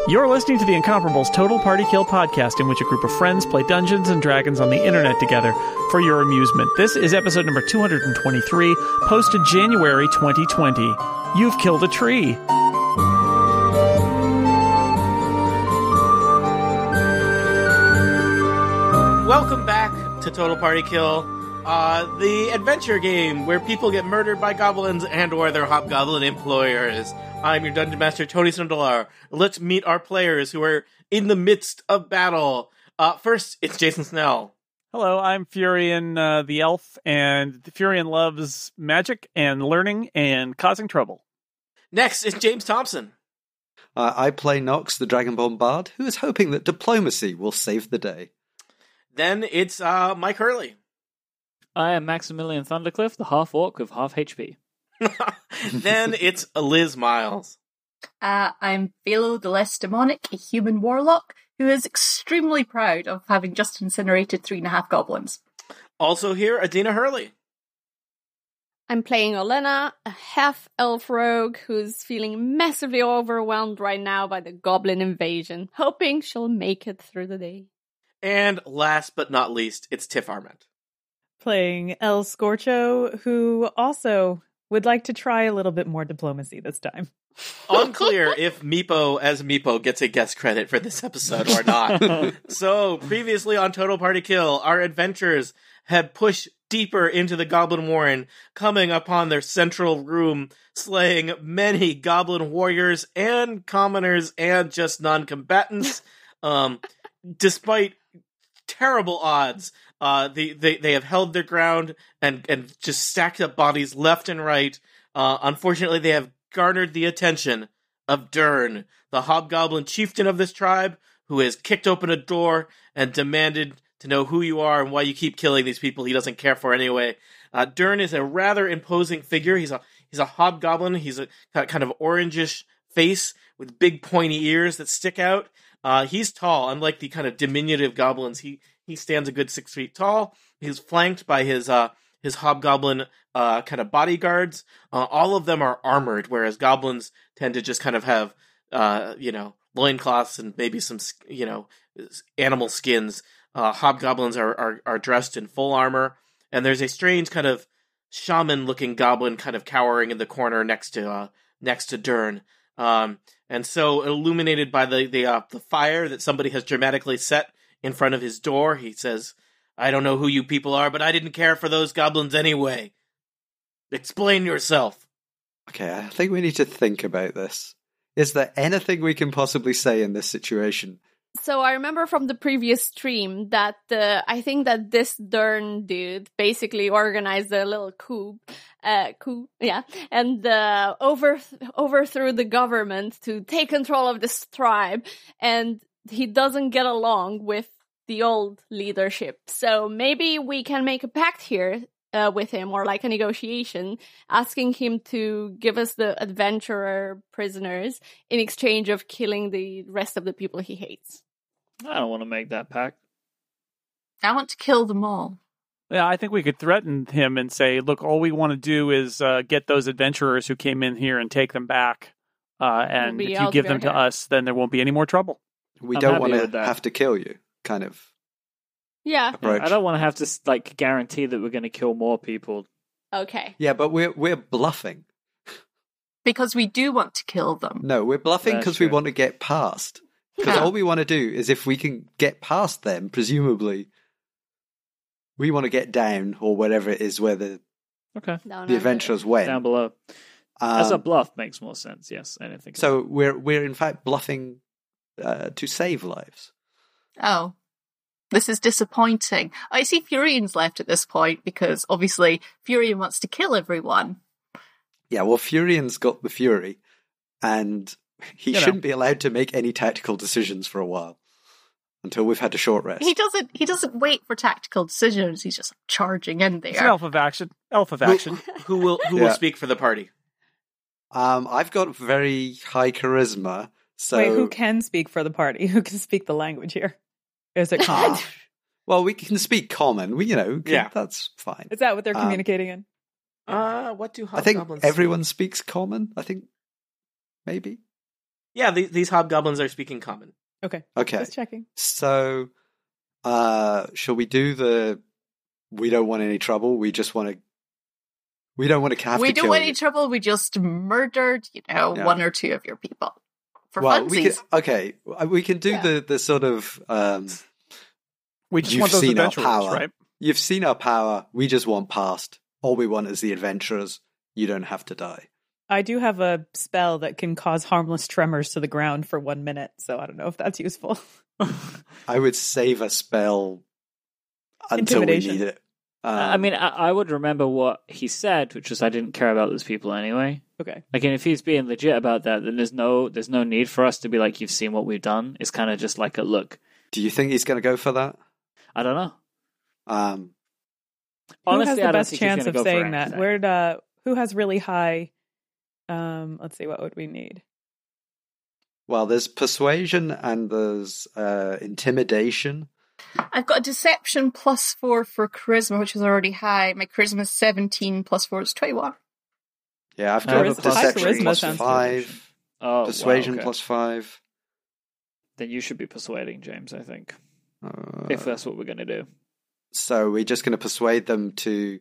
You're listening to the Incomparables Total Party Kill podcast, in which a group of friends play Dungeons and Dragons on the internet together for your amusement. This is episode number 223, posted January 2020. You've killed a tree. Welcome back to Total Party Kill, the adventure game where people get murdered by goblins and or their hobgoblin employers. I'm your Dungeon Master, Tony Sundalar. Let's meet our players who are in the midst of battle. First, it's Jason Snell. Hello, I'm Furion the elf, and Furion loves magic and learning and causing trouble. Next is James Thompson. I play Nox, the Dragonborn Bard, who is hoping that diplomacy will save the day. Then it's Mike Hurley. I am Maximilian Thundercliff, the half-orc with half HP. Then it's Liz Miles. I'm Philo the Less Demonic, a human warlock, who is extremely proud of having just incinerated 3.5 goblins. Also here, Adina Hurley. I'm playing Olena, a half-elf rogue who's feeling massively overwhelmed right now by the goblin invasion, hoping she'll make it through the day. And last but not least, it's Tiff Arment. Playing El Scorcho, who also would like to try a little bit more diplomacy this time. Unclear if Meepo as Meepo gets a guest credit for this episode or not. So, previously on Total Party Kill, our adventurers had pushed deeper into the Goblin Warren, coming upon their central room, slaying many Goblin warriors and commoners and just non-combatants. Despite terrible odds, they have held their ground and just stacked up bodies left and right. Unfortunately, they have garnered the attention of Dern, the hobgoblin chieftain of this tribe, who has kicked open a door and demanded to know who you are and why you keep killing these people he doesn't care for anyway. Dern is a rather imposing figure. He's a hobgoblin. He's a kind of orangish face with big pointy ears that stick out. He's tall, unlike the kind of diminutive goblins. He stands a good 6 feet tall. He's flanked by his hobgoblin kind of bodyguards. All of them are armored, whereas goblins tend to just kind of have loincloths and maybe some animal skins. Hobgoblins are dressed in full armor, and there's a strange kind of shaman-looking goblin kind of cowering in the corner next to Dern. And so, illuminated by the fire that somebody has dramatically set in front of his door, he says, "I don't know who you people are, but I didn't care for those goblins anyway. Explain yourself." Okay, I think we need to think about this. Is there anything we can possibly say in this situation? So I remember from the previous stream that I think that this Dern dude basically organized a little coup, and overthrew the government to take control of this tribe, and he doesn't get along with the old leadership. So maybe we can make a pact here with him, or like a negotiation, asking him to give us the adventurer prisoners in exchange of killing the rest of the people he hates. I don't want to make that pact. I want to kill them all. Yeah, I think we could threaten him and say, look, all we want to do is get those adventurers who came in here and take them back. And if you give them to us, then there won't be any more trouble. We don't want to have to kill you, kind of. Yeah. Approach. I don't want to have to guarantee that we're going to kill more people. Okay. Yeah, but we're bluffing. Because we do want to kill them. No, we're bluffing because we want to get past. Because all we want to do is, if we can get past them, presumably, we want to get down, or whatever it is where the adventurers went. Down below. As a bluff makes more sense, yes. Anything. So we're in fact bluffing to save lives. Oh. This is disappointing. I see Furion's left at this point, because obviously Furion wants to kill everyone. Yeah, well, Furion's got the fury, and he shouldn't be allowed to make any tactical decisions for a while until we've had a short rest. He doesn't wait for tactical decisions. He's just charging in there. It's an elf of action. Who will speak for the party? I've got very high charisma. So wait, who can speak for the party? Who can speak the language here? Is it common? Well, we can speak common. That's fine. Is that what they're communicating in? What do hobgoblins I think everyone speaks common. I think maybe. Yeah, these hobgoblins are speaking common. Okay. Just checking. So, shall we do we don't want any trouble, we just want to... We don't want to have to kill you. We don't want any trouble, we just murdered, one or two of your people. For funsies. We can do the sort of... we just want those adventurers, right? You've seen our power, we just want past. All we want is the adventurers. You don't have to die. I do have a spell that can cause harmless tremors to the ground for 1 minute, so I don't know if that's useful. I would save a spell until we need it. I would remember what he said, which was I didn't care about those people anyway. Okay. Like, and if he's being legit about that, then there's no need for us to be like, you've seen what we've done. It's kind of just like a look. Do you think he's going to go for that? I don't know. Who has the best chance of saying that? Who has really high... let's see, what would we need? Well, there's persuasion and there's intimidation. I've got a deception +4 for charisma, which is already high. My charisma is 17, +4 is 21. Yeah, I've got a deception +5. Persuasion +5. Then you should be persuading, James, I think. If that's what we're going to do. So we're just going to persuade them to,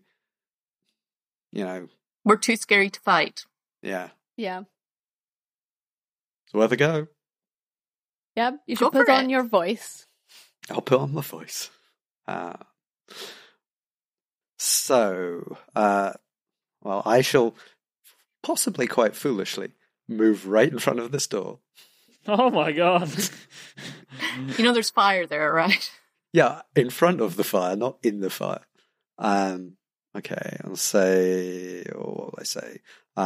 We're too scary to fight. Yeah. Yeah. It's worth a go. Yep, you should put on your voice. I'll put on my voice. I shall, possibly quite foolishly, move right in front of this door. Oh my god. There's fire there, right? Yeah, in front of the fire, not in the fire. Okay, I'll say, what will I say?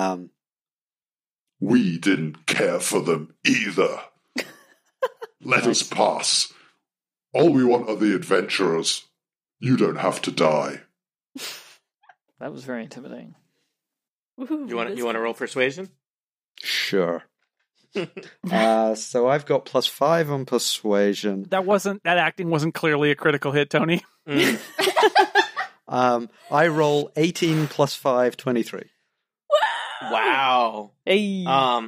We didn't care for them either. Let us pass. All we want are the adventurers. You don't have to die. That was very intimidating. You want to roll persuasion? Sure. So I've got +5 on persuasion. That acting wasn't clearly a critical hit, Tony. I roll 18 +5, 23. Wow. Hey.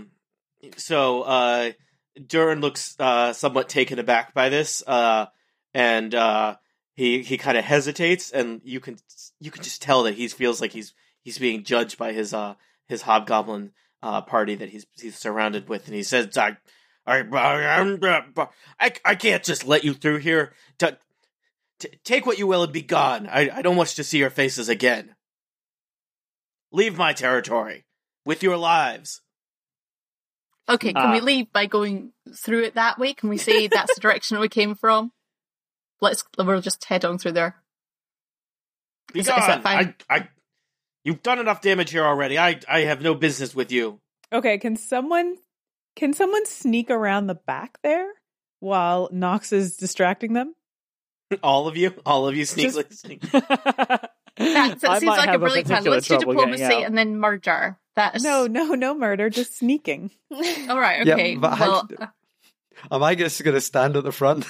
So Durin looks somewhat taken aback by this, and he kind of hesitates, and you can just tell that he feels like he's being judged by his hobgoblin party that he's surrounded with, and he says, I can't just let you through here. Take what you will and be gone. I don't wish to see your faces again. Leave my territory with your lives. Okay, can we leave by going through it that way? Can we say that's the direction we came from? We'll just head on through there. Be gone. Is that fine? You've done enough damage here already. I have no business with you. Okay, can someone sneak around the back there while Nox is distracting them? All of you sneak. That seems like a brilliant plan. Let's do diplomacy and then murder. No murder, just sneaking. All right, okay. Yeah, but am I just going to stand at the front?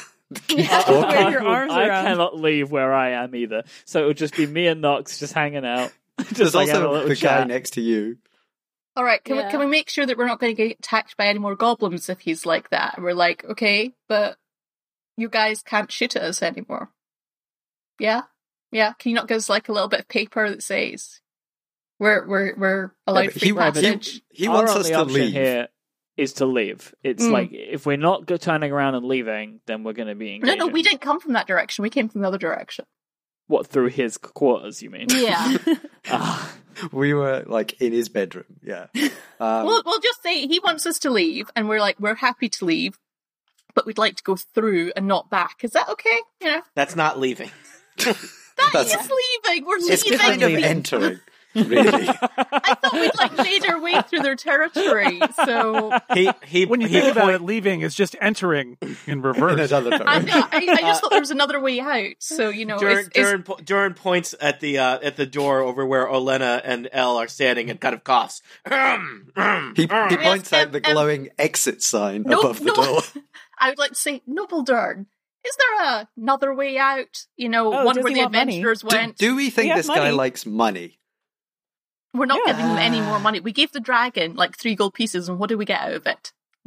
I cannot leave where I am either. So it would just be me and Nox just hanging out. There's also the guy next to you. All right, can we make sure that we're not going to get attacked by any more goblins if he's like that? And we're like, okay, but you guys can't shoot at us anymore. Yeah? Yeah, can you not give us like a little bit of paper that says we're allowed free passage? He wants us to leave. Here is to leave. It's like, if we're not turning around and leaving, then we're going to be engaging. No, we didn't come from that direction. We came from the other direction. What, through his quarters, you mean? Yeah. We were, like, in his bedroom, yeah. We'll just say he wants us to leave, and we're like, we're happy to leave, but we'd like to go through and not back. Is that okay? That's not leaving. That's leaving. We're leaving. It's kind of entering. Really? I thought we'd made our way through their territory. So when you think about it, leaving is just entering in reverse. I just thought there was another way out. So Durin points at the door over where Olena and Elle are standing and kind of coughs. He points out the glowing exit sign above the door. I would like to say, Noble Durin, is there another way out? One where the adventurers went. Do we think this guy likes money? We're not giving him any more money. We gave the dragon 3 gold pieces, and what did we get out of it?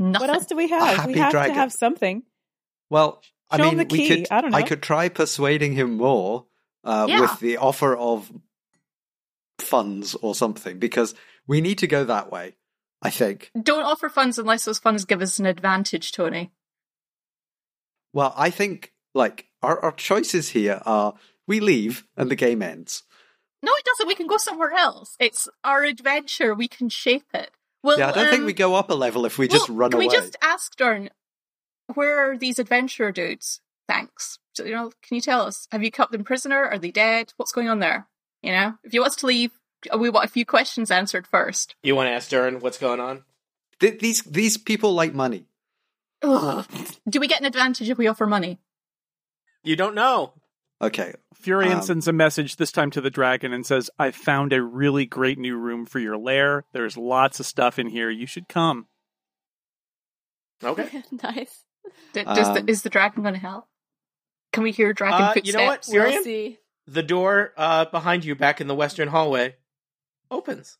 Nothing. What else do we have? We have to have something. Well, I mean, the key. I don't know. I could try persuading him more with the offer of funds or something, because we need to go that way, I think. Don't offer funds unless those funds give us an advantage, Tony. Well, I think, like, our choices here are we leave and the game ends. No, it doesn't. We can go somewhere else. It's our adventure. We can shape it. Well, yeah, I don't think we go up a level if we just run away. Can we just ask Dern, where are these adventurer dudes? Thanks. So, can you tell us? Have you kept them prisoner? Are they dead? What's going on there? If you want us to leave, we want a few questions answered first. You want to ask Dern what's going on? These people like money. Ugh. Do we get an advantage if we offer money? You don't know. Okay. Furion sends a message, this time to the dragon, and says, I found a really great new room for your lair. There's lots of stuff in here. You should come. Okay. Nice. Is the dragon going to help? Can we hear dragon footsteps? You know what, Furion? We'll see. The door behind you back in the western hallway opens.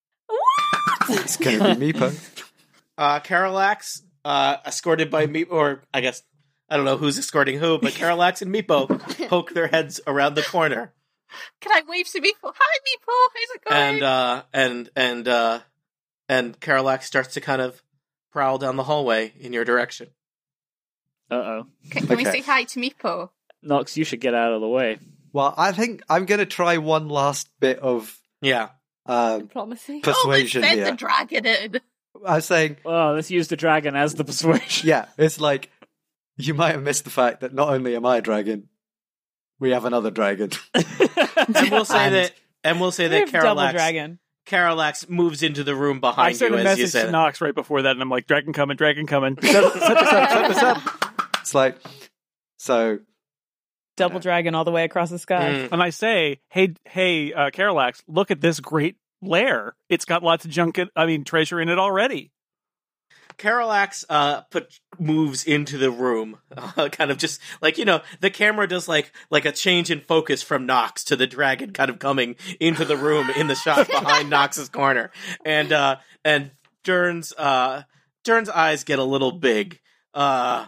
It's going to be Meepo. Carallax, escorted by Meepo, or I guess, I don't know who's escorting who, but Carallax and Meepo poke their heads around the corner. Can I wave to Meepo? Hi, Meepo. How's it going? And Carallax starts to kind of prowl down the hallway in your direction. Uh-oh. Can we say hi to Meepo? Nox, you should get out of the way. Well, I think I'm going to try one last bit of diplomacy. Persuasion let's send here. the dragon in. I was saying... Well, let's use the dragon as the persuasion. Yeah, it's like, you might have missed the fact that not only am I a dragon, we have another dragon. And we'll say that Carallax moves into the room behind you. I sent a message to Nox right before that, and I'm like, dragon coming. Set this up. It's like, so... Double dragon all the way across the sky. And I say, hey, Carallax, look at this great lair. It's got lots of treasure in it already. Carallax moves into the room, kind of just like, the camera does like a change in focus from Nox to the dragon kind of coming into the room in the shot behind Nox's corner. And Dern's eyes get a little big. Dern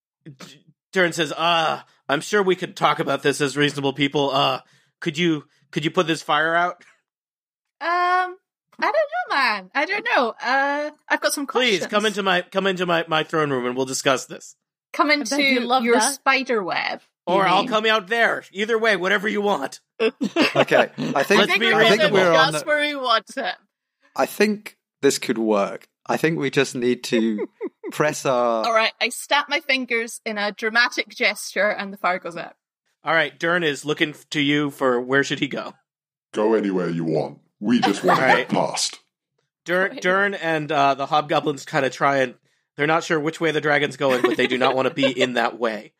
says, I'm sure we could talk about this as reasonable people. Could you put this fire out? I don't know, man. I don't know. I've got some questions. Please come into my throne room and we'll discuss this. Come into your spider web. Or I'll come out there. Either way, whatever you want. Okay. I think we're on just where we want it. I think this could work. I think we just need to press our... All right, I snap my fingers in a dramatic gesture and the fire goes out. All right, Dern is looking to you for where should he go? Go anywhere you want. We just want to get past. Dern and the hobgoblins kind of try and... They're not sure which way the dragon's going, but they do not want to be in that way.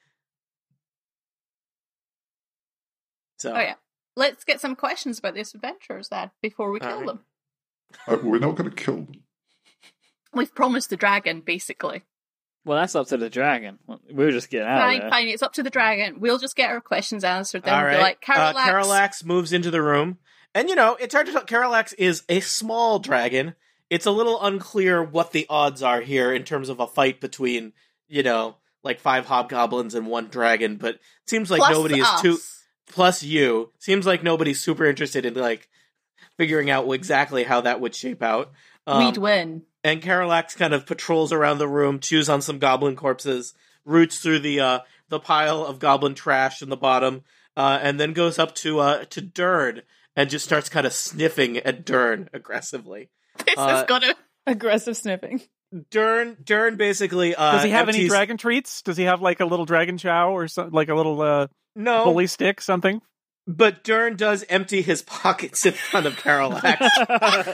So. Oh yeah. Let's get some questions about these adventurers then, before we kill them. We're not going to kill them. We've promised the dragon, basically. Well, that's up to the dragon. We'll just get out of there. Fine, it's up to the dragon. We'll just get our questions answered. Then all we'll be like, Carallax moves into the room. And, it turns out Carallax is a small dragon. It's a little unclear what the odds are here in terms of a fight between, like 5 hobgoblins and 1 dragon. But it seems like plus nobody us. is too... Plus you. Seems like nobody's super interested in, like, figuring out exactly how that would shape out. We'd win. And Carallax kind of patrols around the room, chews on some goblin corpses, roots through the pile of goblin trash in the bottom, and then goes up to Dern and just starts kind of sniffing at Dern aggressively. This is gonna aggressive sniffing. Dern basically does he have any dragon treats? Does he have like a little dragon chow or something, like a little bully stick, something? But Dern does empty his pockets in front of Carallax.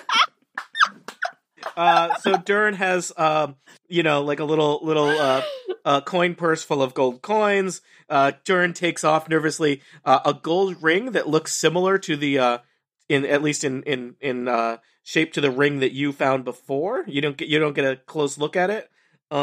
So Dern has, like a little coin purse full of gold coins. Dern takes off nervously a gold ring that looks similar to the, in shape to the ring that you found before. You don't get a close look at it.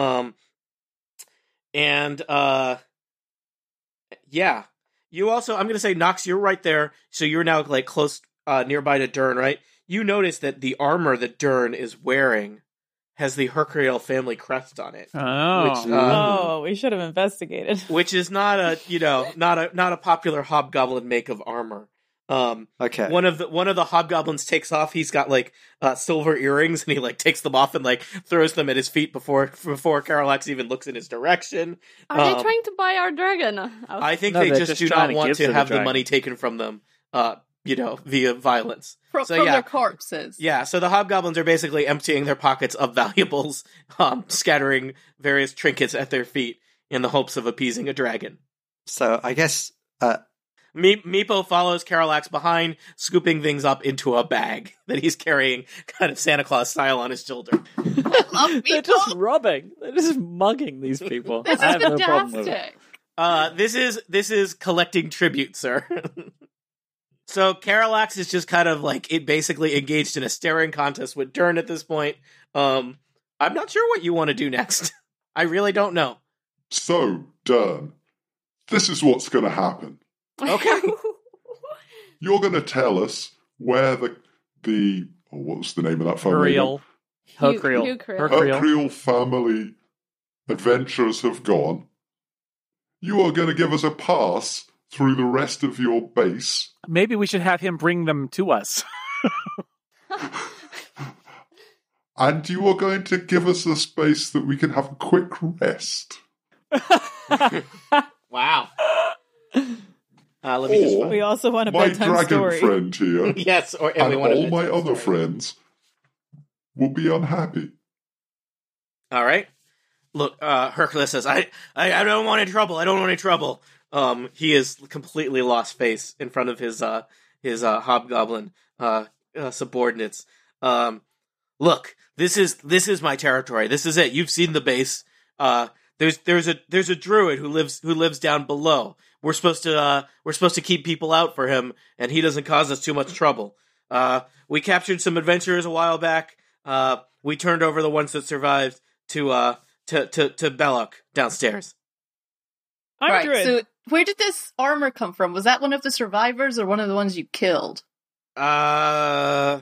Yeah. You also, I'm going to say, Nox, you're right there. So you're now like close, nearby to Dern, right? You notice that the armor that Dern is wearing has the Hercreel family crest on it. Oh, we should have investigated. Which is not a popular hobgoblin make of armor. Okay. One of the hobgoblins takes off. He's got like silver earrings, and he like takes them off and like throws them at his feet before Karalax even looks in his direction. Are they trying to buy our dragon? I think they just do not want to have the money taken from them. Via violence. From their corpses. Yeah, so the hobgoblins are basically emptying their pockets of valuables, scattering various trinkets at their feet in the hopes of appeasing a dragon. So I guess Meepo follows Karalax behind, scooping things up into a bag that he's carrying kind of Santa Claus style on his shoulder. They're just robbing. They're just mugging these people. This I have is no problem with fantastic. it. This is collecting tribute, sir. So Karalax is just kind of like basically engaged in a staring contest with Dern at this point. I'm not sure what you want to do next. I really don't know. So, Dern, this is what's going to happen. Okay. You're going to tell us where the what's the name of that family? Hercreel family adventurers have gone. You are going to give us a pass through the rest of your base. Maybe we should have him bring them to us. And you are going to give us a space that we can have a quick rest. Wow. Let me just... We also want a my bedtime dragon story. friend here, yes, and all my other friends will be unhappy. All right. Look, Hercules says, I don't want any trouble. I don't want any trouble. He is completely lost face in front of his hobgoblin subordinates. Look, this is my territory. This is it. You've seen the base. There's a druid who lives down below. We're supposed to keep people out for him, and he doesn't cause us too much trouble. We captured some adventurers a while back. We turned over the ones that survived to Belloc downstairs. Right. So where did this armor come from? Was that one of the survivors or one of the ones you killed? I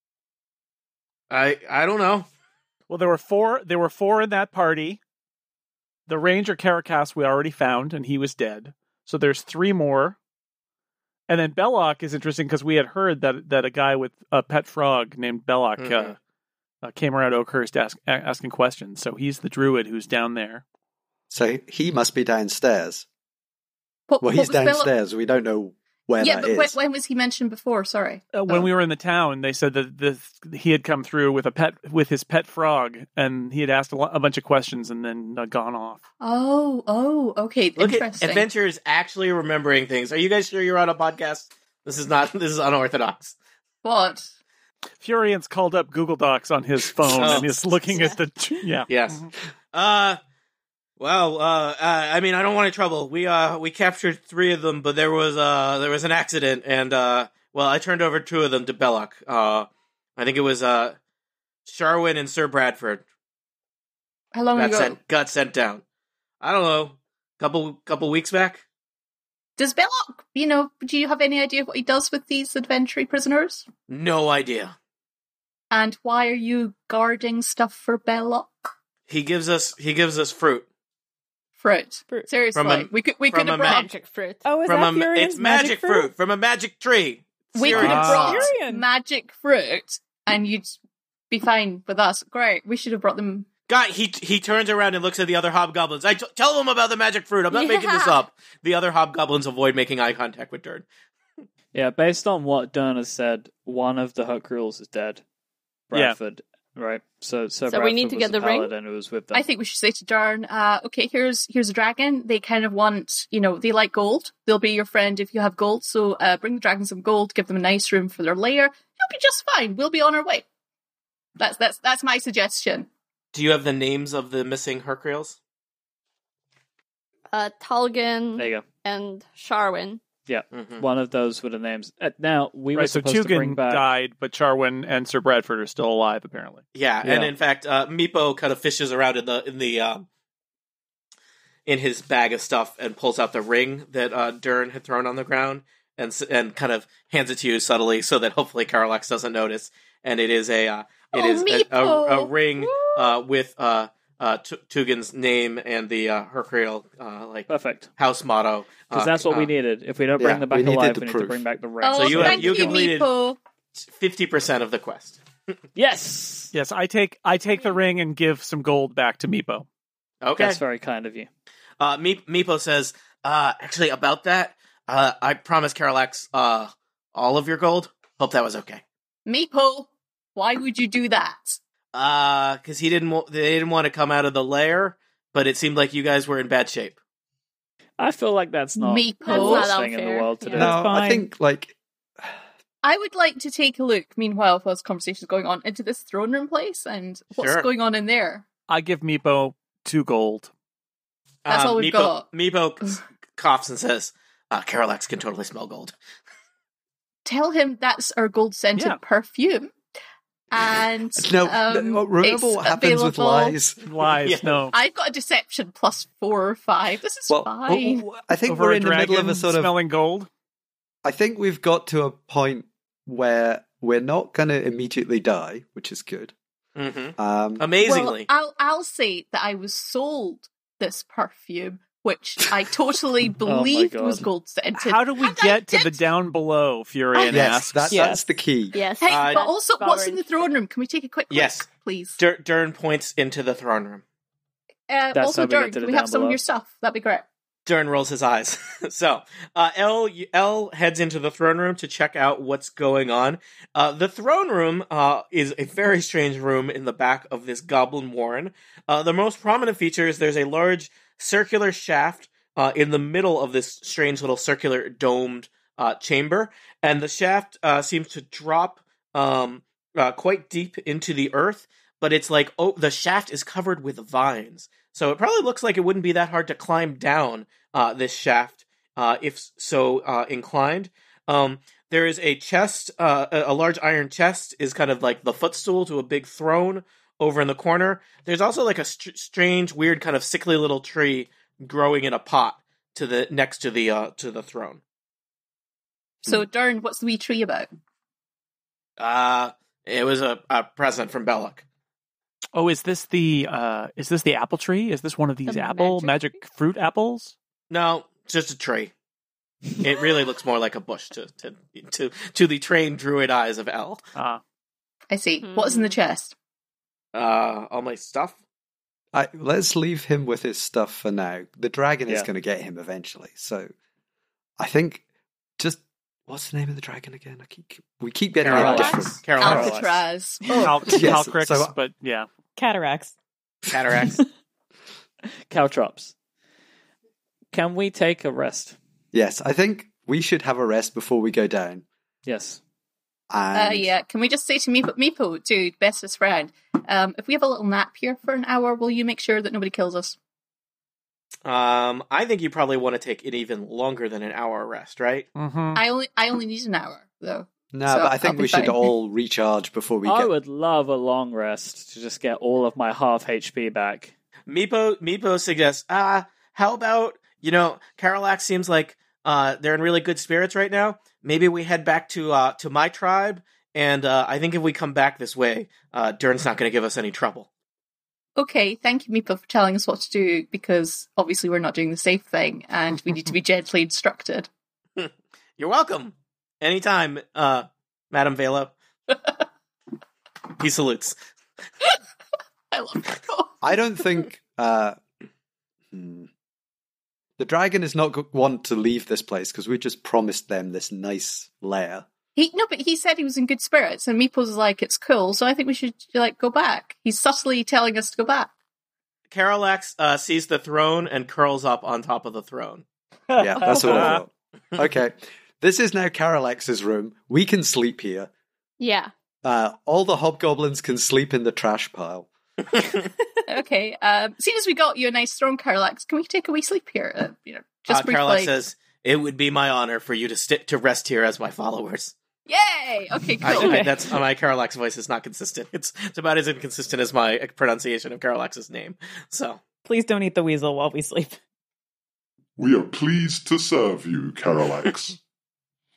don't know. Well, there were four in that party. The Ranger Caracass we already found, and he was dead. So there's 3 more. And then Belloc is interesting because we had heard that a guy with a pet frog named Belloc came around Oakhurst asking questions. So he's the druid who's down there. So he must be downstairs. He's downstairs. We don't know where that is. Yeah, but when was he mentioned before? Sorry. When we were in the town, they said that he had come through with his pet frog, and he had asked a bunch of questions and then gone off. Oh, okay. Look interesting. At Adventures actually remembering things. Are you guys sure you're on a podcast? This is unorthodox. What? Furian's called up Google Docs on his phone and is looking at the... Yeah. Yes. Well, I mean, I don't want any trouble. We captured 3 of them, but there was an accident, and I turned over 2 of them to Belloc. I think it was Sharwin and Sir Bradford. How long ago? Got sent down. I don't know, couple weeks back. Does Belloc, do you have any idea what he does with these adventure prisoners? No idea. And why are you guarding stuff for Belloc? He gives us fruit. Fruit. Seriously, we could have brought magic fruit. Oh, is that Furian's it's magic fruit from a magic tree. We could have brought magic fruit, and you'd be fine with us. Great. We should have brought them. God, he turns around and looks at the other hobgoblins. Tell them about the magic fruit. I'm not making this up. The other hobgoblins avoid making eye contact with Dern. Yeah, based on what Dern has said, one of the Hercreels is dead. Bradford. Yeah. Right. So we need to get the ring. Who was with them. I think we should say to Dern, okay, here's a dragon. They kind of want, they like gold. They'll be your friend if you have gold. So bring the dragon some gold, give them a nice room for their lair. You'll be just fine. We'll be on our way. That's my suggestion. Do you have the names of the missing Hercreels? Talgan. There you go. And Sharwin. Yeah, one of those were the names. Now, we were supposed to bring back... died, but Sharwin and Sir Bradford are still alive, apparently. Yeah, and in fact, Meepo kind of fishes around in his bag of stuff and pulls out the ring that Dern had thrown on the ground and kind of hands it to you subtly so that hopefully Karalax doesn't notice. And it is a It is a ring with Tugan's name and the Hercreal perfect house motto. Because that's what we needed. If we don't bring them back alive, we need to bring back the ring. Oh, so you completed 50% of the quest. Yes. Yes, I take the ring and give some gold back to Meepo. Okay. That's very kind of you. Meepo says, actually, about that, I promised Carallax all of your gold. Hope that was okay. Meepo, why would you do that? Because they didn't want to come out of the lair, but it seemed like you guys were in bad shape. I feel like that's not the worst thing in the world to do. No, I think, I would like to take a look, meanwhile, while this conversation is going on, into this throne room place and what's going on in there. I give Meepo 2 gold. That's all we've got. Meepo coughs and says, Carallax can totally smell gold. Tell him that's our gold-scented perfume. And remember what happens with lies? Lies, no. I've got a deception plus 4 or 5. This is fine. I think we're in the middle of a sort of smelling gold. I think we've got to a point where we're not going to immediately die, which is good. Mm-hmm. Amazingly, I'll say that I was sold this perfume, which I totally believed was gold scented. How do we get to the down below? Furion asks. That's the key. Yes. Hey, but also, what's in the throne room? Can we take a quick look, please? Dern points into the throne room. Also, Dern, can we have some of your stuff? That'd be great. Dern rolls his eyes. So, Elle heads into the throne room to check out what's going on. The throne room is a very strange room in the back of this goblin warren. The most prominent feature is there's a large circular shaft in the middle of this strange little circular domed chamber, and the shaft seems to drop quite deep into the earth, but it's like the shaft is covered with vines. So it probably looks like it wouldn't be that hard to climb down this shaft if so inclined. There is a chest, a large iron chest is kind of like the footstool to a big throne over in the corner. There's also like a strange, weird kind of sickly little tree growing in a pot next to the throne. So, Dern, what's the wee tree about? It was a present from Belloc. Oh, is this the apple tree? Is this one of these magic fruit apples? No, it's just a tree. It really looks more like a bush to the trained druid eyes of Elle. I see. What's in the chest? All my stuff. Let's leave him with his stuff for now. The dragon is going to get him eventually. So I think just what's the name of the dragon again? We keep getting it different. Alcatraz. Calcrix, but yeah. Cataracts. Caltrops. Can we take a rest? Yes, I think we should have a rest before we go down. Yes. Yeah. Can we just say to Meepo, dude, bestest friend, if we have a little nap here for an hour, will you make sure that nobody kills us? I think you probably want to take it even longer than an hour rest, right? Mm-hmm. I only need an hour though. No, so but I think we should all recharge before we. I would love a long rest to just get all of my half HP back. Meepo suggests, how about, Carallax seems like they're in really good spirits right now. Maybe we head back to my tribe, and I think if we come back this way, Dern's not going to give us any trouble. Okay, thank you, Meepo, for telling us what to do, because obviously we're not doing the safe thing, and we need to be gently instructed. You're welcome. Anytime, Madam Vela. He salutes. I love Meepo. I don't think the dragon is not want to leave this place because we just promised them this nice lair. But he said he was in good spirits, and Meeple's like, it's cool, so I think we should, go back. He's subtly telling us to go back. Carallax sees the throne and curls up on top of the throne. Yeah, that's what I thought. Okay, this is now Carallax's room. We can sleep here. Yeah. All the hobgoblins can sleep in the trash pile. Okay, seeing as we got you a nice throne, Carallax, can we take a wee sleep here? Just briefly. Carallax says, it would be my honor for you to rest here as my followers. Yay! Okay, cool. That's my Carallax voice is not consistent. It's about as inconsistent as my pronunciation of Carallax's name. So please don't eat the weasel while we sleep. We are pleased to serve you, Carallax.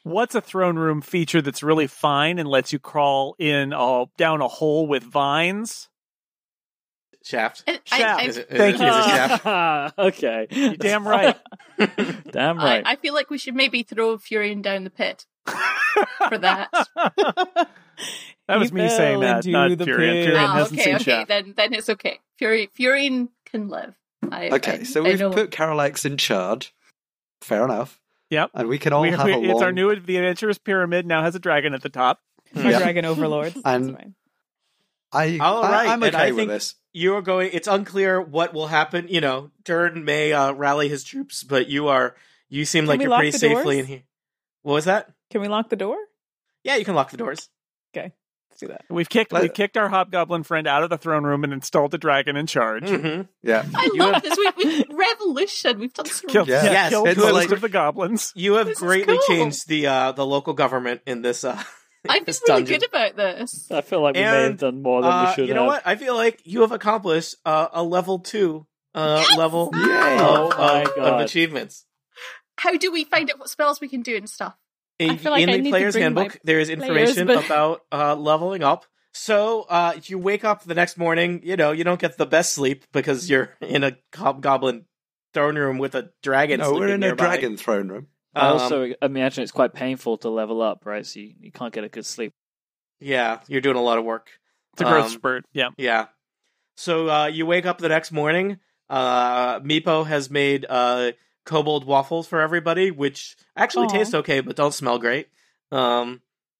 What's a throne room feature that's really fine and lets you crawl in down a hole with vines? Shaft. Shaft. Thank you. Shaft. Okay. You're damn right. Damn right. I feel like we should maybe throw Furion down the pit for that. That was me saying that, not Furion. Furion hasn't seen Shaft. Then it's okay. Furion can live. So we've put Carallax in charge. Fair enough. Yep. And we can all have It's our new, the Adventurous Pyramid now has a dragon at the top. Our dragon overlords. And I'm okay with this. You're going. It's unclear what will happen. You know, Dern may rally his troops, but you seem like you're pretty safely in here. What was that? Can we lock the door? Yeah, you can lock the doors. Okay, let's do that. We've kicked our hobgoblin friend out of the throne room and installed the dragon in charge. Mm-hmm. Yeah, I love this. We've revolution. We've done so killed most of the goblins. You have greatly changed the local government in this. I feel really good about this. I feel like we may have done more than we should have. You know what? I feel like you have accomplished a level 2 level of achievements. How do we find out what spells we can do and stuff? In the player's handbook, there is information about leveling up. So you wake up the next morning, you don't get the best sleep because you're in a goblin throne room with a dragon. No, we're in nearby. a dragon throne room. I also imagine it's quite painful to level up, right? So you can't get a good sleep. Yeah, you're doing a lot of work. It's a growth spurt, yeah. Yeah. So you wake up the next morning. Meepo has made kobold waffles for everybody, which actually taste okay, but don't smell great. Yeah.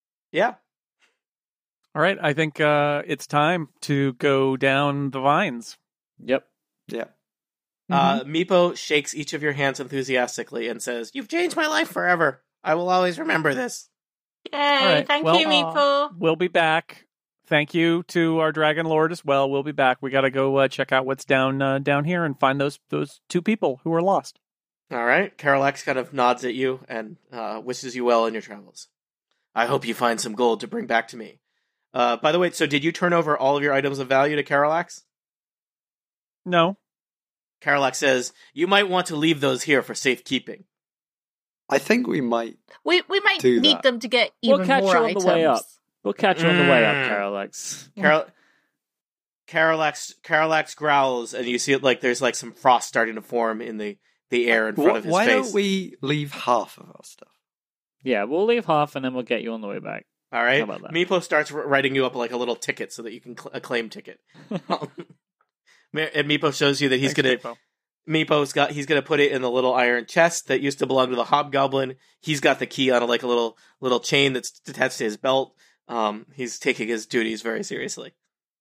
All right, I think it's time to go down the vines. Yep. Yeah. Meepo shakes each of your hands enthusiastically and says, "You've changed my life forever. I will always remember this." Yay! Thank you, Meepo. We'll be back. Thank you to our Dragon Lord as well. We'll be back. We got to go check out what's down here and find those 2 people who are lost. All right. Carallax kind of nods at you and wishes you well in your travels. I hope you find some gold to bring back to me. By the way, so did you turn over all of your items of value to Carallax? No. Carallax says, you might want to leave those here for safekeeping. I think we might. We might need them to get even more items. We'll catch you on the way up, Carallax. Carallax growls, and you see it like there's like some frost starting to form in the air in front of his face. Why don't we leave half of our stuff? Yeah, we'll leave half, and then we'll get you on the way back. All right. Meepo starts writing you up like a little ticket so that you can a claim ticket. And Meepo shows you that he's gonna put it in the little iron chest that used to belong to the hobgoblin. He's got the key on a little chain that's attached to his belt. He's taking his duties very seriously.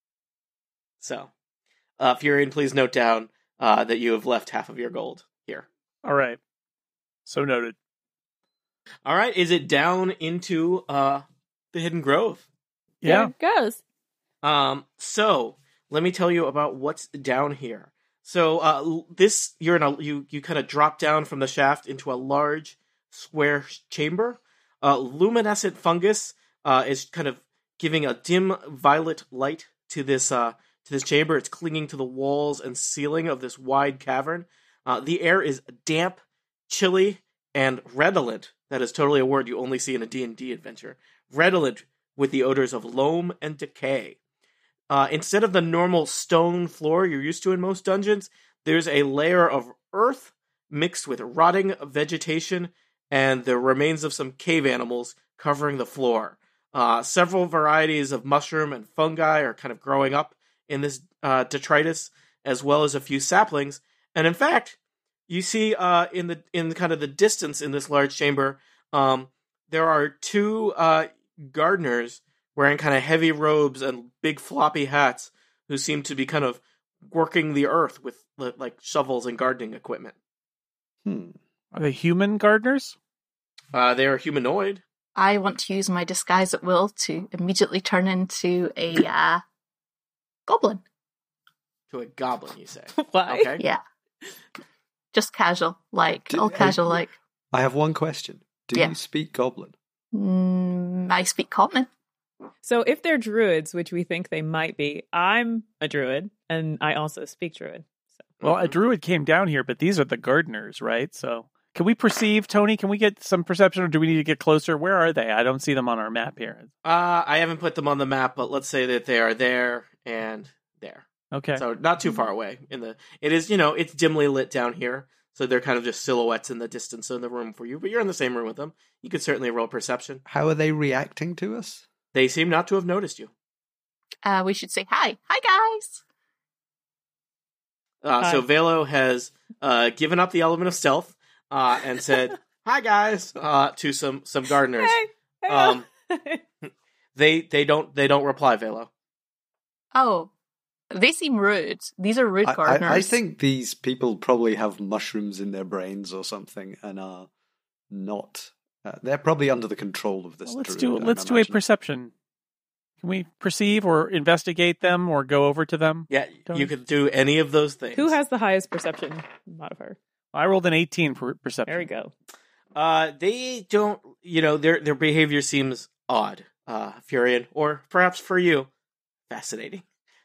So, Furion, please note down that you have left half of your gold here. All right. So noted. All right. Is it down into the Hidden Grove? Yeah. There it goes. So let me tell you about what's down here. So you kind of drop down from the shaft into a large square chamber. Luminescent fungus is kind of giving a dim violet light to this chamber. It's clinging to the walls and ceiling of this wide cavern. The air is damp, chilly, and redolent. That is totally a word you only see in a D&D adventure. Redolent with the odors of loam and decay. Instead of the normal stone floor you're used to in most dungeons, there's a layer of earth mixed with rotting vegetation and the remains of some cave animals covering the floor. Several varieties of mushroom and fungi are kind of growing up in this detritus, as well as a few saplings. And in fact, you see in kind of the distance in this large chamber, there are 2 gardeners wearing kind of heavy robes and big floppy hats who seem to be kind of working the earth with like shovels and gardening equipment. Are they human gardeners? They are humanoid. I want to use my disguise at will to immediately turn into a goblin. To a goblin, you say? Why? Okay. Yeah. Just casual, all casual. I have one question. Do you speak Goblin? I speak Common. So if they're druids, which we think they might be, I'm a druid, and I also speak druid. So. Well, a druid came down here, but these are the gardeners, right? So Can we perceive, Tony? Can we get some perception, or do we need to get closer? Where are they? I don't see them on our map here. I haven't put them on the map, but let's say that they are there and there. Okay. So not too far away. It is, it's dimly lit down here, so they're kind of just silhouettes in the distance in the room for you, but you're in the same room with them. You could certainly roll perception. How are they reacting to us? They seem not to have noticed you. We should say hi. Hi, guys! So Velo has given up the element of stealth and said, hi, guys, to some gardeners. Hey. They don't reply, Velo. Oh. They seem rude. These are rude gardeners. I think these people probably have mushrooms in their brains or something and are not... they're probably under the control of this druid. Let's do a perception. Can we perceive or investigate them or go over to them? Yeah, you could do any of those things. Who has the highest perception modifier? I rolled an 18 for perception. There we go. They don't, their behavior seems odd, Furion, or perhaps for you, fascinating.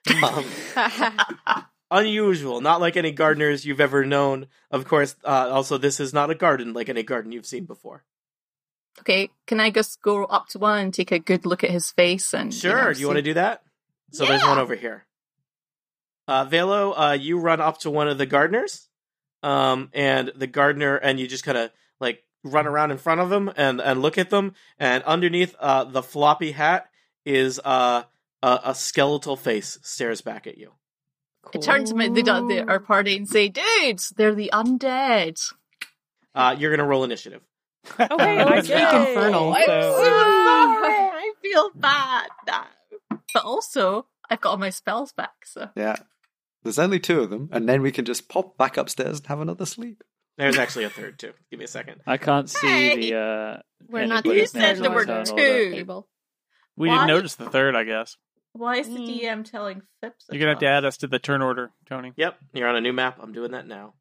Unusual, not like any gardeners you've ever known. Of course, also this is not a garden like any garden you've seen before. Okay, can I just go up to one and take a good look at his face? And sure, do you want to do that? So there's one over here. Velo, you run up to one of the gardeners, and the gardener, and you just kind of like run around in front of them and look at them, and underneath the floppy hat is a skeletal face stares back at you. Cool. I turn to our party and say, dudes, they're the undead. You're going to roll initiative. Okay, I speak infernal. I'm so sorry. I feel bad now. But also, I've got all my spells back, so... Yeah. There's only 2 of them, and then we can just pop back upstairs and have another sleep. There's actually a third, too. Give me a second. I can't see We're not... You said there were 2. We didn't notice the third, I guess. Why is the DM telling Fips? You're going to have to add us to the turn order, Tony. Yep, you're on a new map. I'm doing that now.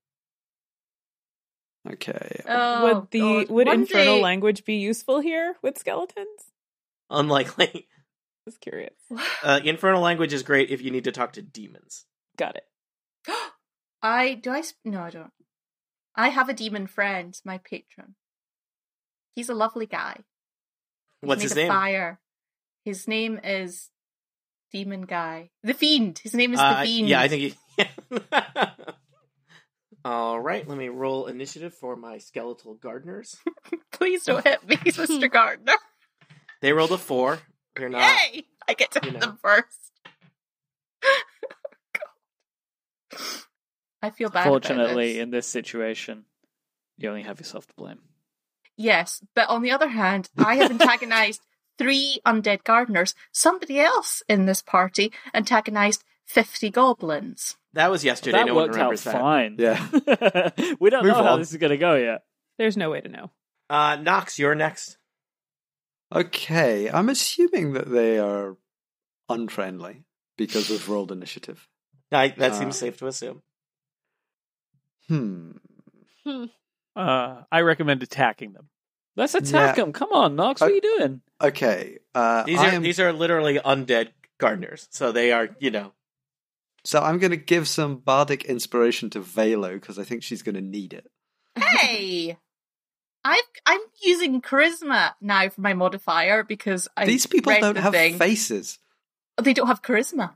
Okay. Would infernal language be useful here with skeletons? Unlikely. Just curious. Infernal language is great if you need to talk to demons. Got it. No, I don't. I have a demon friend, my patron. He's a lovely guy. What's his name? Fire. His name is Demon Guy. The Fiend. His name is The Fiend. Yeah, I think he... All right, let me roll initiative for my skeletal gardeners. Please don't hit me, Mr. Gardener. They rolled a 4. They're not... Yay! I get to hit them first. God. I feel bad. Fortunately, in this situation, you only have yourself to blame. Yes, but on the other hand, I have antagonized 3 undead gardeners. Somebody else in this party antagonized 50 goblins. That was yesterday. That no worked one remembers out that. fine. Yeah. We don't know how this is going to go yet. There's no way to know. Nox, you're next. Okay, I'm assuming that they are unfriendly because we've rolled initiative. That seems safe to assume. I recommend attacking them. Let's attack them. Come on, Nox. What are you doing? Okay. These are literally undead gardeners, so they are, So I'm going to give some bardic inspiration to Velo because I think she's going to need it. Hey! I'm using charisma now for my modifier because these people don't have faces. They don't have charisma.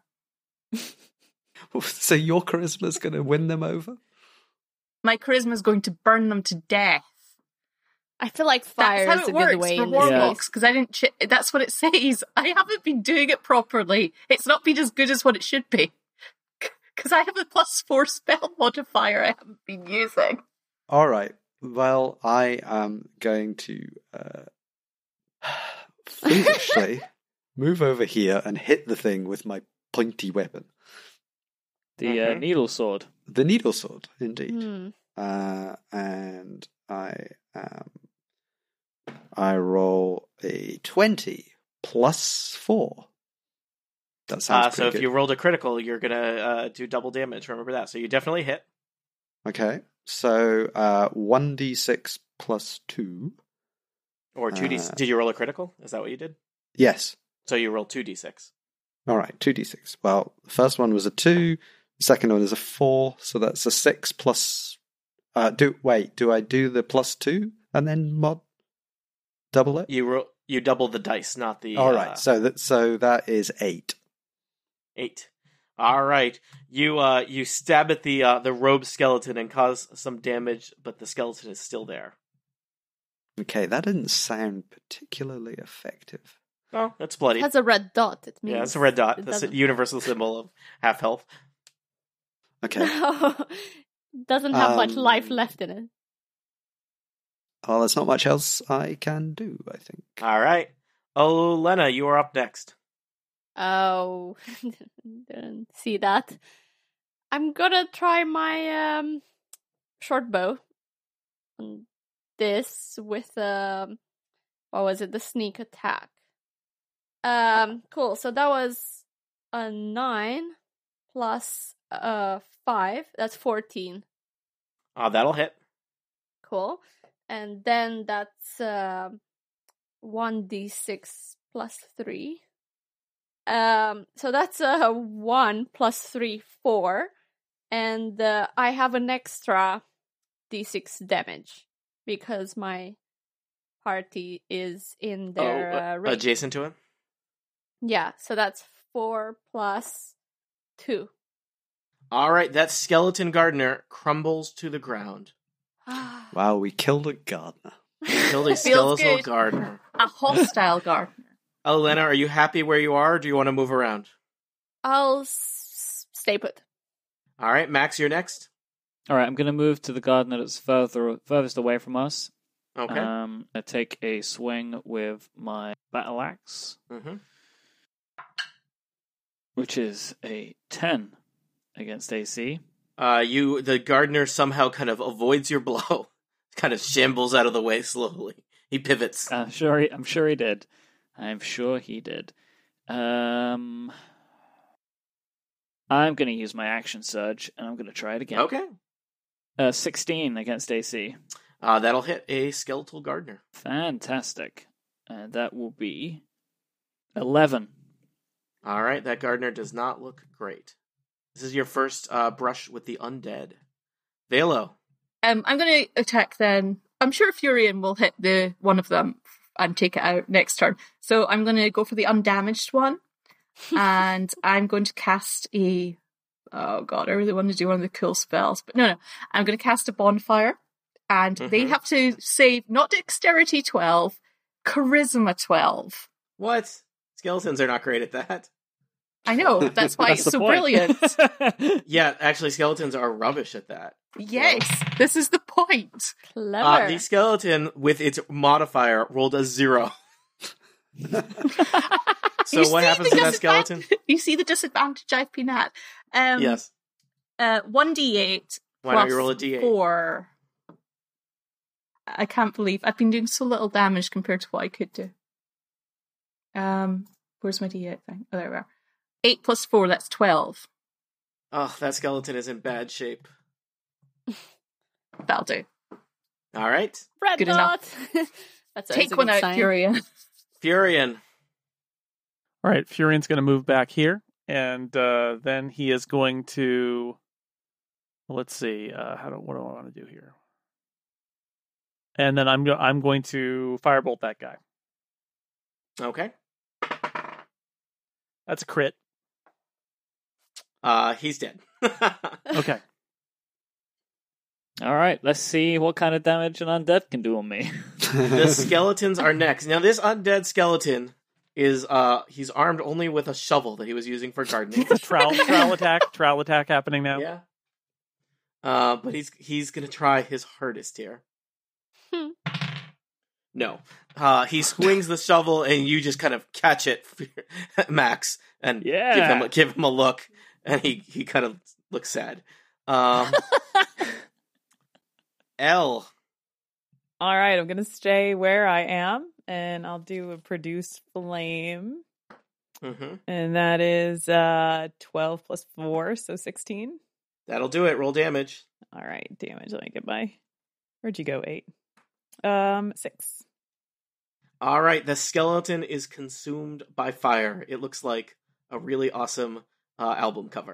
So your charisma is going to win them over? My charisma is going to burn them to death. I feel like fire is a good way in this case. Because I didn't. That's what it says. I haven't been doing it properly. It's not been as good as what it should be. Because I have a +4 spell modifier I haven't been using. All right. Well, I am going to foolishly move over here and hit the thing with my pointy weapon. The needle sword. The needle sword, indeed. And I roll a 20 plus 4. That sounds pretty good. So if you rolled a critical, you're going to do double damage. Remember that. So you definitely hit. Okay. So 1d6 plus 2. Or 2d6. Did you roll a critical? Is that what you did? Yes. So you rolled 2d6. All right, 2d6. Well, the first one was a 2. The second one is a 4. So that's a 6 plus Do I do the +2 and then mod double it? You double the dice, not the. All right, so that is 8. 8. All right, you stab at the robe skeleton and cause some damage, but the skeleton is still there. Okay, that didn't sound particularly effective. Oh, that's bloody. It has a red dot. It means it's a red dot. That's a universal symbol of half health. Okay. Doesn't have much life left in it. Well, there's not much else I can do, I think. All right. Oh, Lena, you are up next. Oh, didn't see that. I'm gonna try my short bow on this with what was it? The sneak attack. Cool. So that was a 9 plus 5. That's 14. That'll hit. Cool. And then that's 1d6 plus 3. So that's 1 plus 3, 4. And I have an extra d6 damage because my party is in their range. Adjacent to him? Yeah, so that's 4 plus 2. All right, that skeleton gardener crumbles to the ground. Wow, we killed a gardener. Killed a skeletal gardener. A hostile gardener. Oh, Lena, are you happy where you are, or do you want to move around? I'll stay put. All right, Max, you're next. All right, I'm going to move to the gardener that's furthest away from us. Okay. I take a swing with my battle axe, which is a 10 against AC. The gardener somehow kind of avoids your blow, kind of shambles out of the way slowly. He pivots. I'm sure he did. I'm sure he did. I'm going to use my action surge, and I'm going to try it again. Okay. 16 against AC. That'll hit a skeletal gardener. Fantastic. That will be 11. All right, that gardener does not look great. This is your first brush with the undead. Velo. I'm going to attack then. I'm sure Furion will hit the one of them and take it out next turn. So I'm going to go for the undamaged one. And I'm going to cast a... Oh god, I really want to do one of the cool spells. But no. I'm going to cast a bonfire. And they have to save not dexterity 12, charisma 12. What? Skeletons are not great at that. I know, that's why it's so brilliant. Yeah, actually, skeletons are rubbish at that. Yes, this is the point. Clever. The skeleton, with its modifier, rolled a 0. So what happens to that skeleton? You see the disadvantage I've been at. Yes. 1d8 Why don't you roll a d8? 4. I can't believe I've been doing so little damage compared to what I could do. Where's my d8 thing? Oh, there we are. 8 plus 4, that's 12. Oh, that skeleton is in bad shape. That'll do. All right. Red Good dot. That's take one out, Furion. Furion. All right, Furion's going to move back here, and then he is going to... Let's see. What do I want to do here? And then I'm going to firebolt that guy. Okay. That's a crit. He's dead. Okay. All right, let's see what kind of damage an undead can do on me. The skeletons are next. Now, this undead skeleton is he's armed only with a shovel that he was using for gardening. Trowel attack happening now. Yeah. But he's gonna try his hardest here. No. He swings the shovel and you just kind of catch it, Max, and give him a look, and he kind of looks sad. L. All right, I'm going to stay where I am, and I'll do a produce flame. And that is 12 plus 4, so 16. That'll do it. Roll damage. All right, damage. Let me get my... Where'd you go? 8. 6. All right, the skeleton is consumed by fire. It looks like a really awesome album cover.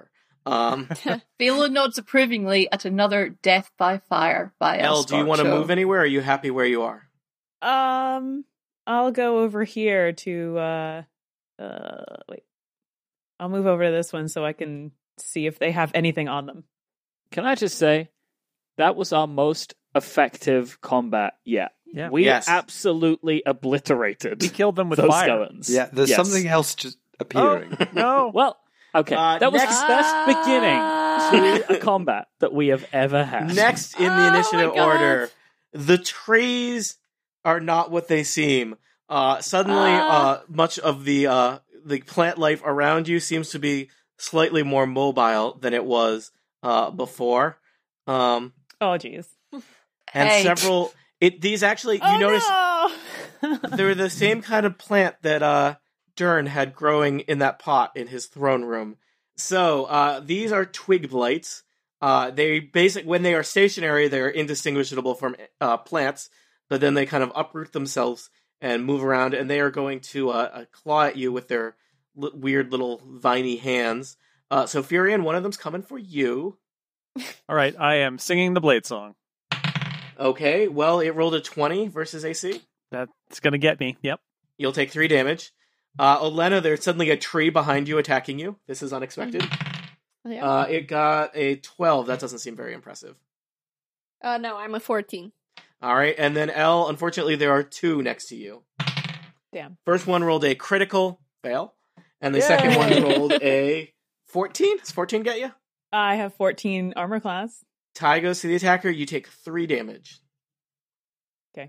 Velo nods approvingly at another death by fire by Elle, do you want to move anywhere, or are you happy where you are? I'll go over here to, wait. I'll move over to this one so I can see if they have anything on them. Can I just say, that was our most effective combat yet. Yeah. We absolutely obliterated. We killed them with those fire. Goans. Yeah, there's something else just appearing. Oh, no. Well, okay. That was the best beginning to a combat that we have ever had. Next in the initiative order, the trees are not what they seem. Suddenly, much of the plant life around you seems to be slightly more mobile than it was before. Oh, jeez. And several... These actually, you notice, they're the same kind of plant that Dern had growing in that pot in his throne room. So these are twig blights. When they are stationary, they're indistinguishable from plants, but then they kind of uproot themselves and move around, and they are going to claw at you with their weird little viney hands. So Furion, one of them's coming for you. All right, I am singing the Blade Song. Okay, well, it rolled a 20 versus AC. That's going to get me, yep. You'll take 3 damage. Olena, there's suddenly a tree behind you attacking you. This is unexpected. Yeah. It got a 12. That doesn't seem very impressive. No, I'm a 14. All right, and then Elle, unfortunately, there are 2 next to you. Damn. First one rolled a critical fail, and the second one rolled a 14. Does 14 get you? I have 14 armor class. Tie goes to the attacker. You take 3 damage. Okay.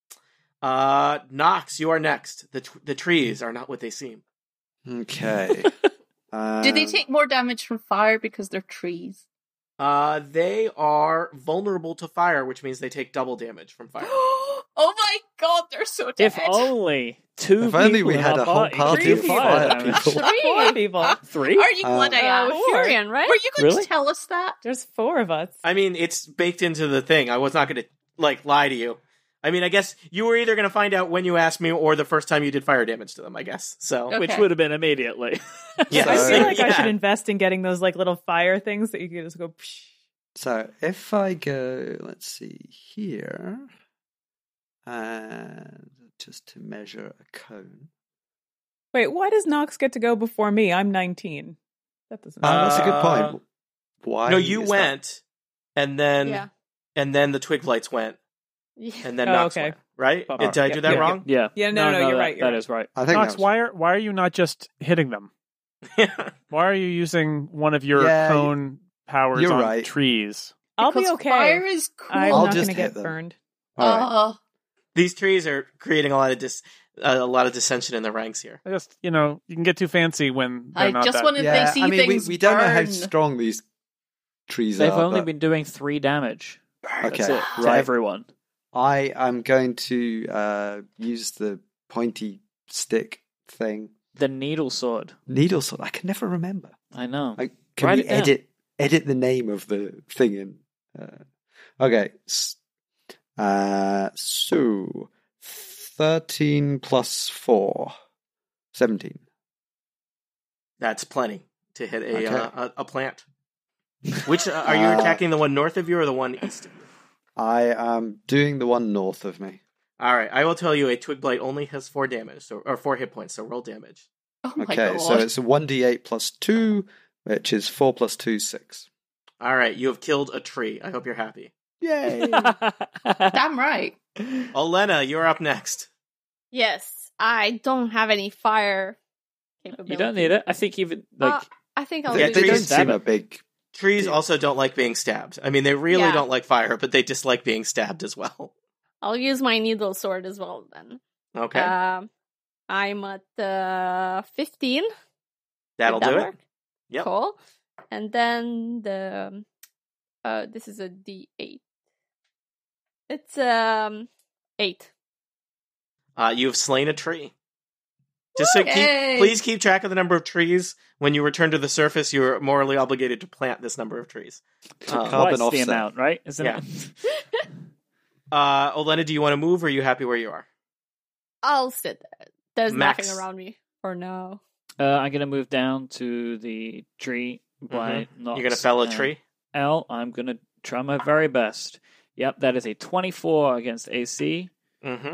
Nox, you are next. The trees are not what they seem. Okay. Do they take more damage from fire because they're trees? They are vulnerable to fire, which means they take double damage from fire. Oh my god, they're so dead. If only two If only we people had in a our whole party of Three fire damage. people. 4 people. 3? Are you glad I asked? Furion, right? Were you going Really? to tell us that? There's 4 of us. I mean, it's baked into the thing. I was not going to, lie to you. I mean, I guess you were either going to find out when you asked me or the first time you did fire damage to them, I guess. So, Okay. Which would have been immediately. Yeah. I feel like I Yeah. should invest in getting those little fire things that you can just go. Psh. So if I go, let's see here, and just to measure a cone. Wait, why does Nox get to go before me? I'm 19. That doesn't. That's a good point. Why? No, you is went, and then the twig blights went, and then Nox okay. went, right? Oh, Did I do that wrong? Yeah. Yeah, no, you're right. That is right. I think Nox, that's- why are you not just hitting them? Why are you using one of your Yeah, cone powers you're on right. trees? I'll be Because okay. fire is cool. I'm I'll not just going to hit get them. burned. All right. These trees are creating a lot of dissension in the ranks here. I just, you can get too fancy when they're I not just that. want to Yeah, see I mean, things we don't know how burn. strong these trees They've are. only but been doing 3 damage. That's Okay, it. To right. everyone. I am going to use the pointy stick thing. The needle sword. Needle sword. I can never remember. I know. Can Write we it down. edit the name of the thing in? Okay. So 13 plus 4, 17. That's plenty to hit Okay. a plant. Which are you attacking? The one north of you or the one east of you? I am doing the one north of me. All right, I will tell you. A twig blight only has 4 damage, or 4 hit points. So roll damage. Oh my Okay, god. so it's a 1d8 plus 2, which is 4 plus 2, 6. All right, you have killed a tree. I hope you're happy. Yay! Damn right. Olena, you're up next. Yes, I don't have any fire capability. You don't need it. I think even I think I'll they do don't trees- seem a big... Trees also don't like being stabbed. I mean, they really Yeah. don't like fire, but they dislike being stabbed as well. I'll use my needle sword as well then. Okay, I'm at 15. that'll Did that do it. work? Yep. Cool. And then the this is a D8. It's 8. You've slain a tree. Just so Yay! please keep track of the number of trees. When you return to the surface, you're morally obligated to plant this number of trees. Carbon twice the offset. amount, right? Isn't Yeah. it? Olena, do you want to move, or are you happy where you are? I'll sit there. There's Max. nothing around me for now. I'm going to move down to the tree By not You're going to fell a tree? L, I'm going to try my very best. Yep, that is a 24 against AC. Mm-hmm.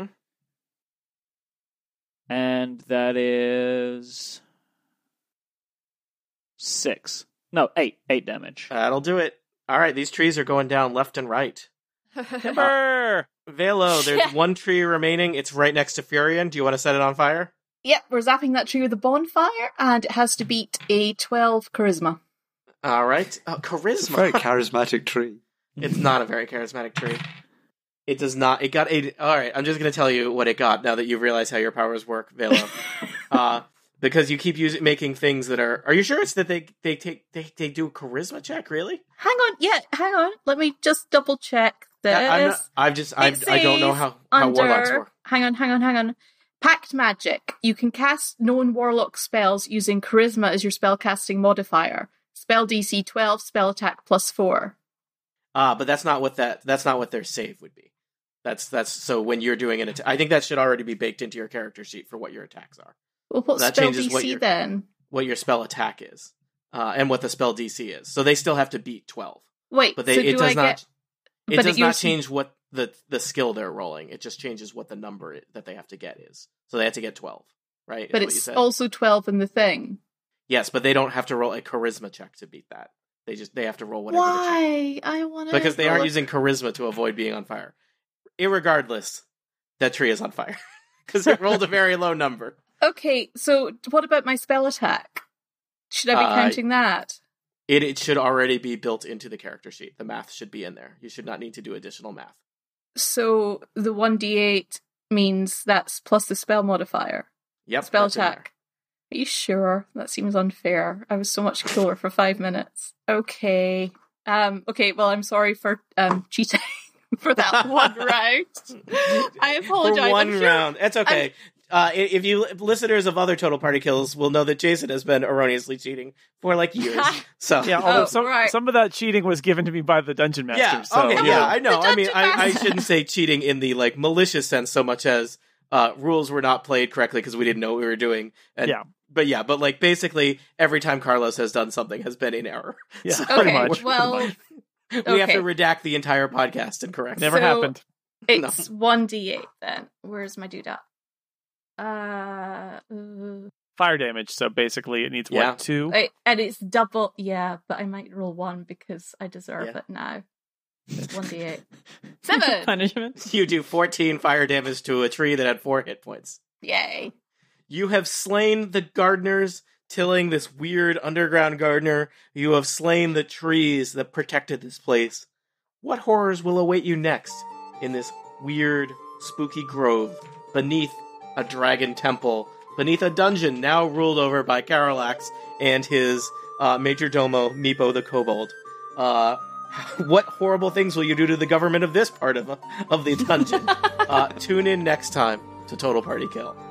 And that is 8 damage. That'll do it. All right, these trees are going down left and right. Timber! Velo, there's one tree remaining. It's right next to Furion. Do you want to set it on fire? Yep, we're zapping that tree with a bonfire, and it has to beat a 12 charisma. All right. Charisma. It's a very charismatic tree. It's not a very charismatic tree. It does not. It got a... All right, I'm just going to tell you what it got now that you've realized how your powers work, Velo. Because you keep making things that are... Are you sure it's that they do a charisma check, really? Hang on. Let me just double check this. I don't know how warlocks work. Hang on. Pact magic. You can cast known warlock spells using charisma as your spellcasting modifier. Spell DC 12, spell attack +4. But that's not what their save would be. That's so when you're doing an attack, I think that should already be baked into your character sheet for what your attacks are. Well, what that spell changes DC then? What your spell attack is, and what the spell DC is. So they still have to beat 12. Wait, but it does not change what the skill they're rolling. It just changes what the number that they have to get is. So they have to get 12, right? But it's also 12 in the thing. Yes, but they don't have to roll a charisma check to beat that. They have to roll whatever. Why? I want to. Because they aren't using charisma to avoid being on fire. Irregardless, that tree is on fire because it rolled a very low number. Okay, so what about my spell attack? Should I be counting that? It should already be built into the character sheet. The math should be in there. You should not need to do additional math. So the 1d8 means that's plus the spell modifier. Yep. Spell attack. Are you sure? That seems unfair. I was so much cooler for 5 minutes. Okay. Okay, well, I'm sorry for cheating for that one round. I apologize. For one round. It's okay. If you listeners of other Total Party Kills will know that Jason has been erroneously cheating for like years. So yeah, although some of that cheating was given to me by the dungeon master. Yeah, so. okay, yeah, I know. I mean, I shouldn't say cheating in the like malicious sense so much as rules were not played correctly because we didn't know what we were doing. And, but like basically every time Carlos has done something has been in error. Yeah, so, pretty much. Well, we have to redact the entire podcast and correct. Never happened. It's 1d8 then. Where's my doodah? Fire damage, so basically it needs 2? And it's double, but I might roll 1 because I deserve it now. 1d8. 7! Punishment. You do 14 fire damage to a tree that had 4 hit points. Yay. You have slain the gardeners tilling this weird underground gardener. You have slain the trees that protected this place. What horrors will await you next in this weird, spooky grove beneath a dragon temple, beneath a dungeon now ruled over by Karalax and his major domo, Meepo the Kobold? What horrible things will you do to the government of this part of the dungeon? Tune in next time to Total Party Kill.